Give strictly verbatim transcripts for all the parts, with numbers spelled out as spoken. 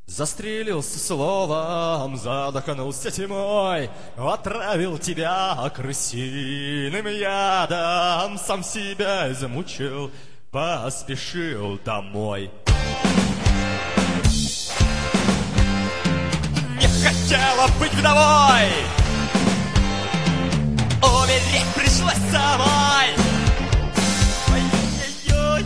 Застрелился словом, задохнулся тьмой, отравил тебя крысиным ядом, сам себя замучил, поспешил домой. Не хотела быть вдовой, умереть пришлось самой. Ой-ой-ой.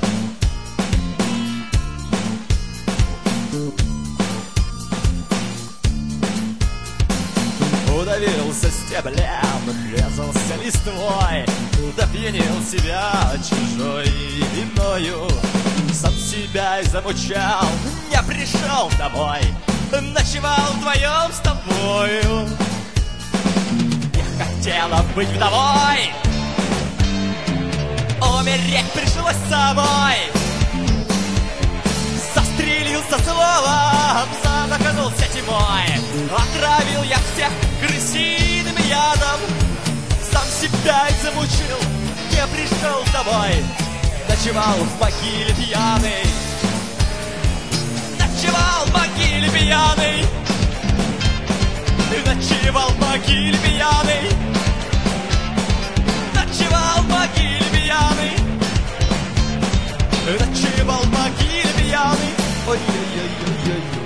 Удавился стеблем, резался листвой, допьянил себя чужой виною, сам себя и замучал, не пришел домой, ночевал вдвоем с тобою. Не хотела быть вдовой, умереть пришлось самой. Застрелился словом, задохнулся тьмой, отравил я всех крысиным ядом, сам себя и замучил, не пришел домой, ночевал в могиле пьяный, ночевал в могиле пьяный, ночевал в могиле пьяный, ночевал в могиле пьяный, ночевал в могиле пьяный. Ой-ой-ой-ой-ой.